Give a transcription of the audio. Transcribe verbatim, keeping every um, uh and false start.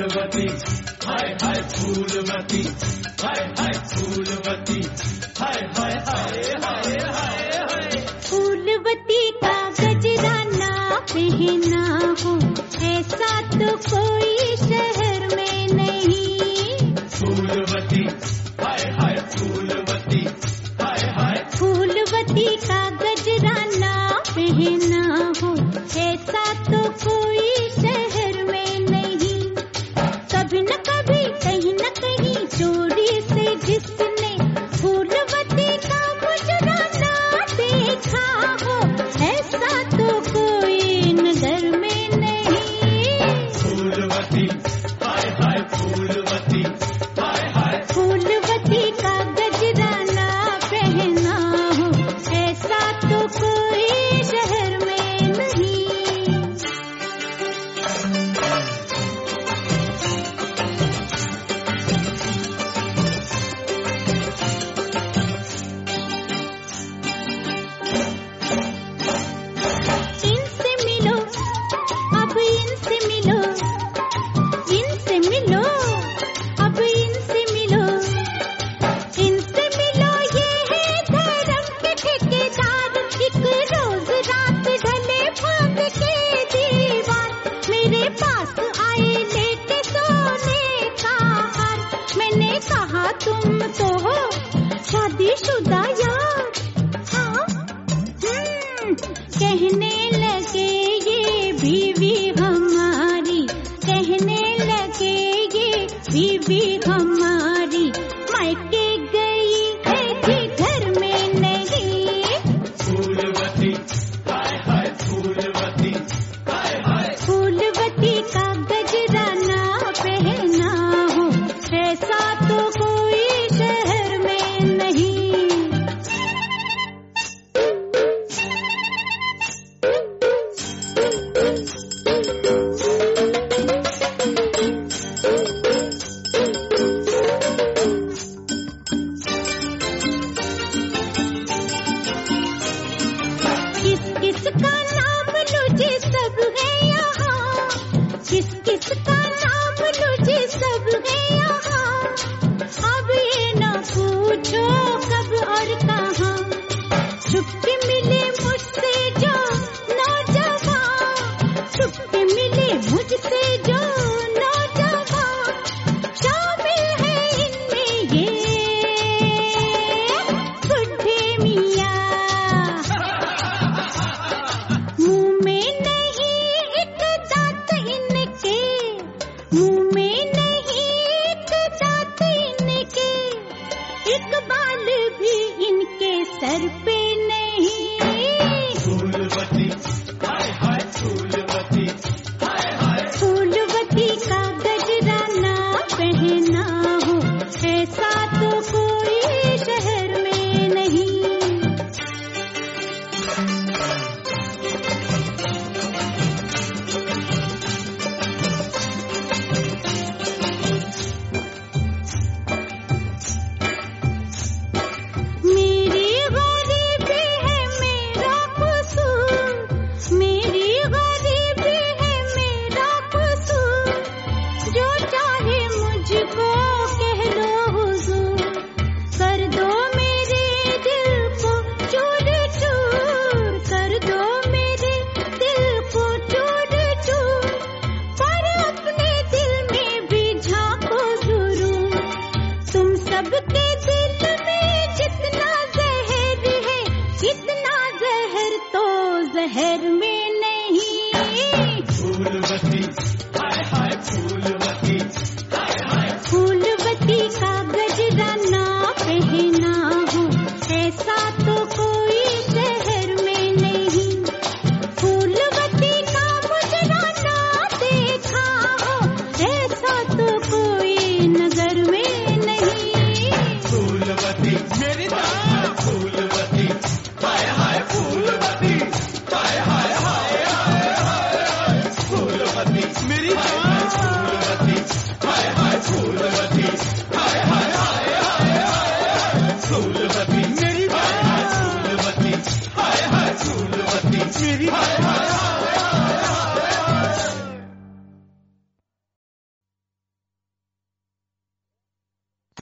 फूलवती, हाय हाय फूलवती, हाय हाय फूलवती, हाय हाय हाय हाय हाय हाय। फूलवती का गजरा ना पहना हो, ऐसा तो कोई शहर में नहीं। फूलवती, हाय हाय फूलवती, हाय हाय। फूलवती का गजरा ना पहना हो, ऐसा तो कोई शहर में नहीं। कभी न कभी कहीं न कहीं चोरी से जिसने फूलवती का मुजरा ना देखा हो, ऐसा तो कोई नजर में नहीं। फूलवती, हाय हाय फूलवती, हाय हाय। फूलवती का गजरा ना पहना हो, ऐसा तो कोई शहर में नहीं। इनसे मिलो, अब इनसे मिलो, इनसे मिलो, अब इनसे मिलो, इनसे मिलो। ये है धर्म के ठेकेदार, एक रोज रात ढले भांग के दीवार। मेरे पास आए लेके सोने का हार, मैंने कहा तुम तो हो शादीशुदा यार। हाँ, हम्म, कहने लगे ये बीवी हमारी, कहने लगे ये बीवी हमारी, मायके गई है थी घर में नहीं। फूलवती, हाय हाय फूलवती, हाय हाय। फूलवती का गजरा ना पहना हो, ऐसा तो कोई शहर में नहीं। किस किस का नाम लूझे सब है यहाँ, किस किस का नाम लूझे सब है यहाँ। अब ये ना पूछो कब और कहाँ, छुपके मिले मुझसे जो नौजवान, छुपके मिले मुझसे जो नौजवान, शामिल है इनमें ये बुढ़े मियाँ। मुंह में नहीं एक दांत इनके, मुंह में नहीं एक दांत इनके, एक बाल भी इनके सर पे नहीं। फूलवती, हाय हाय फूलवती, हाय हाय। फूलवती का गजरा ना पहना हो, ऐसा तो कोई शहर में नहीं। मेरी गरीबी है मेरा कसूर, मेरी गरीबी है मेरा कसूर, जो चाहे मुझको कह लो हुजूर, कर दो मेरे दिल को चूर चूर, कर दो मेरे दिल को चूर चूर, पर अपने दिल में भी झांको जरूर। तुम सबके दिल में जितना जहर है, इतना जहर तो जहर में नहीं। फूलवती, हाय हाय फूलवती, हाय हाय। फूलवती का गजरा ना पहना हो, ऐसा तो कोई शहर में नहीं। फूलवती का मुजरा ना देखा हो, ऐसा तो कोई नजर में नहीं। फूलवती, मेरी जान फूलवती, हाय हाय फूलवती, हाय हाय हाय हाय हाय। फूलवती, मेरी जान फूलवती, हाय हाय फूलवती, हाय हाय हाय हाय हाय। फूलवती, मेरी जान फूलवती, हाय हाय फूलवती, मेरी